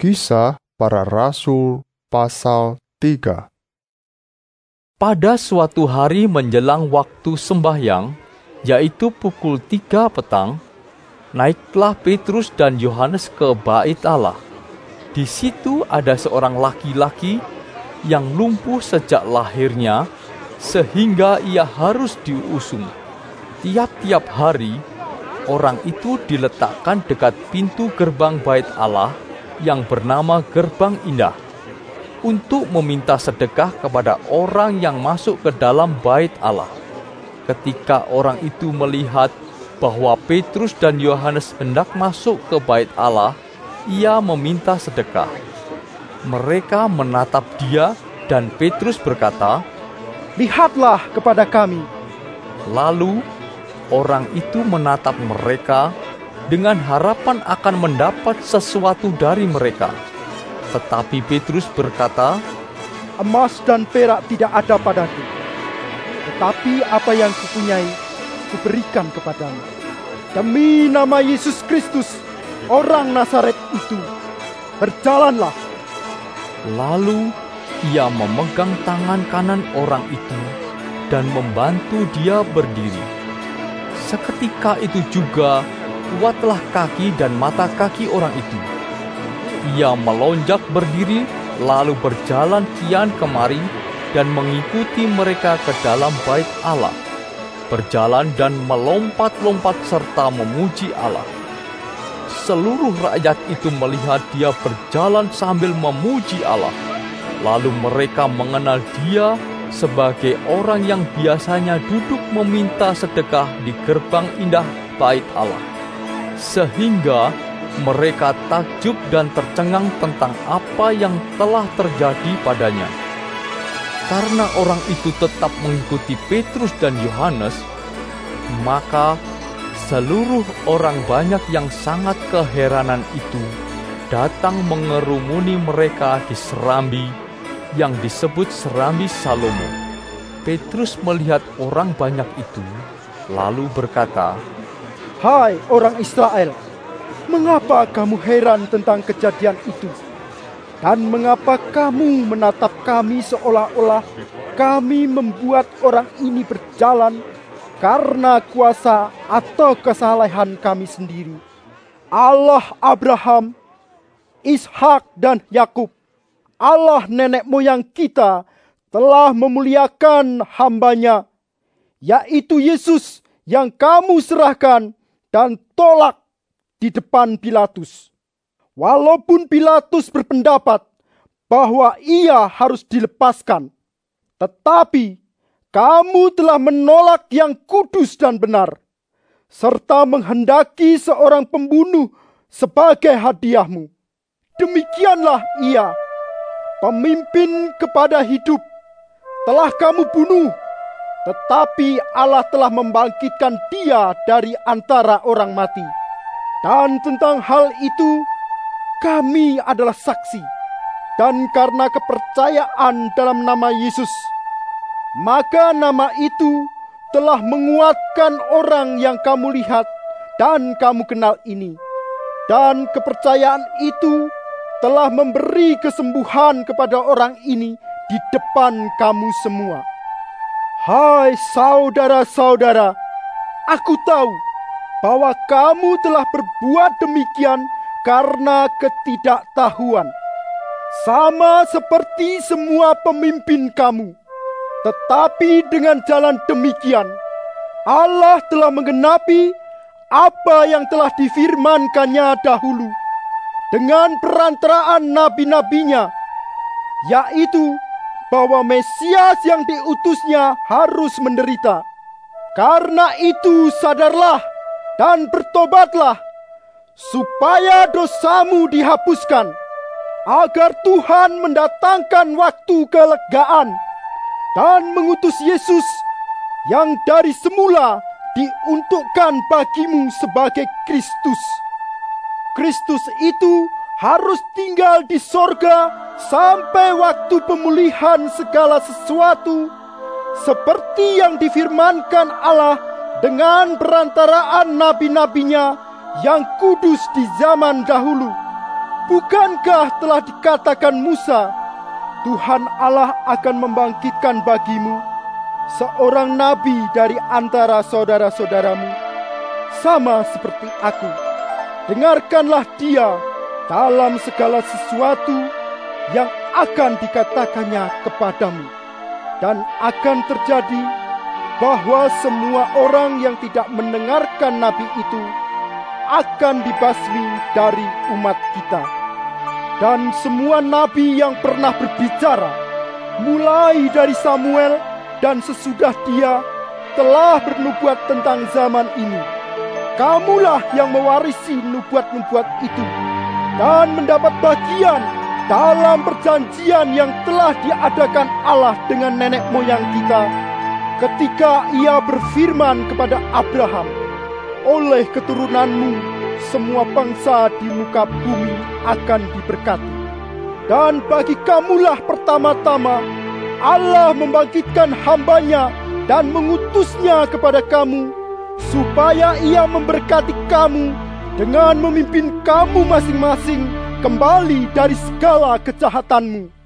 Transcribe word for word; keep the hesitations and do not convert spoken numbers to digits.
Kisah Para Rasul pasal tiga. Pada suatu hari menjelang waktu sembahyang, yaitu pukul tiga petang, naiklah Petrus dan Yohanes ke bait Allah. Di situ ada seorang laki-laki yang lumpuh sejak lahirnya, sehingga ia harus diusung. Tiap-tiap hari, orang itu diletakkan dekat pintu gerbang bait Allah yang bernama Gerbang Indah, untuk meminta sedekah kepada orang yang masuk ke dalam bait Allah. Ketika orang itu melihat bahwa Petrus dan Yohanes hendak masuk ke bait Allah, ia meminta sedekah. Mereka menatap dia dan Petrus berkata, "Lihatlah kepada kami." Lalu orang itu menatap mereka dengan harapan akan mendapat sesuatu dari mereka. Tetapi Petrus berkata, "Emas dan perak tidak ada padaku, tetapi apa yang kupunyai, kuberikan kepadamu. Demi nama Yesus Kristus, orang Nazaret itu, berjalanlah." Lalu ia memegang tangan kanan orang itu dan membantu dia berdiri. Seketika itu juga kuatlah kaki dan mata kaki orang itu. Ia melonjak berdiri, lalu berjalan kian kemari dan mengikuti mereka ke dalam bait Allah, berjalan dan melompat-lompat serta memuji Allah. Seluruh rakyat itu melihat dia berjalan sambil memuji Allah. Lalu mereka mengenal dia sebagai orang yang biasanya duduk meminta sedekah di gerbang indah bait Allah. Sehingga mereka takjub dan tercengang tentang apa yang telah terjadi padanya. Karena orang itu tetap mengikuti Petrus dan Yohanes, maka seluruh orang banyak yang sangat keheranan itu datang mengerumuni mereka di serambi yang disebut Serambi Salomo. Petrus melihat orang banyak itu, lalu berkata, "Hai orang Israel, mengapa kamu heran tentang kejadian itu? Dan mengapa kamu menatap kami seolah-olah kami membuat orang ini berjalan karena kuasa atau kesalehan kami sendiri? Allah Abraham, Ishak dan Yakub, Allah nenek moyang kita, telah memuliakan hamba-Nya, yaitu Yesus yang kamu serahkan dan tolak di depan Pilatus. Walaupun Pilatus berpendapat bahwa ia harus dilepaskan, tetapi kamu telah menolak yang kudus dan benar, serta menghendaki seorang pembunuh sebagai hadiahmu. Demikianlah ia, pemimpin kepada hidup, telah kamu bunuh, tetapi Allah telah membangkitkan dia dari antara orang mati. Dan tentang hal itu, kami adalah saksi. Dan karena kepercayaan dalam nama Yesus, maka nama itu telah menguatkan orang yang kamu lihat dan kamu kenal ini. Dan kepercayaan itu telah memberi kesembuhan kepada orang ini di depan kamu semua. Hai saudara-saudara, aku tahu bahwa kamu telah berbuat demikian karena ketidaktahuan, sama seperti semua pemimpin kamu. Tetapi dengan jalan demikian, Allah telah menggenapi apa yang telah difirmankannya dahulu dengan perantaraan nabi-nabinya, yaitu bahwa Mesias yang diutusnya harus menderita. Karena itu sadarlah dan bertobatlah, supaya dosamu dihapuskan, agar Tuhan mendatangkan waktu kelegaan dan mengutus Yesus yang dari semula diuntukkan bagimu sebagai Kristus. Kristus itu harus tinggal di sorga sampai waktu pemulihan segala sesuatu, seperti yang difirmankan Allah dengan perantaraan nabi-nabinya yang kudus di zaman dahulu. Bukankah telah dikatakan Musa, Tuhan Allah akan membangkitkan bagimu seorang nabi dari antara saudara-saudaramu, sama seperti aku. Dengarkanlah dia dalam segala sesuatu yang akan dikatakannya kepadamu. Dan akan terjadi bahwa semua orang yang tidak mendengarkan nabi itu akan dibasmi dari umat kita. Dan semua nabi yang pernah berbicara, mulai dari Samuel dan sesudah dia, telah bernubuat tentang zaman ini. Kamulah yang mewarisi nubuat-nubuat itu dan mendapat bagian dalam perjanjian yang telah diadakan Allah dengan nenek moyang kita ketika Ia berfirman kepada Abraham, oleh keturunanmu semua bangsa di muka bumi akan diberkati. Dan bagi kamulah pertama-tama Allah membangkitkan hambanya dan mengutusnya kepada kamu, supaya Ia memberkati kamu dengan memimpin kamu masing-masing kembali dari segala kejahatanmu.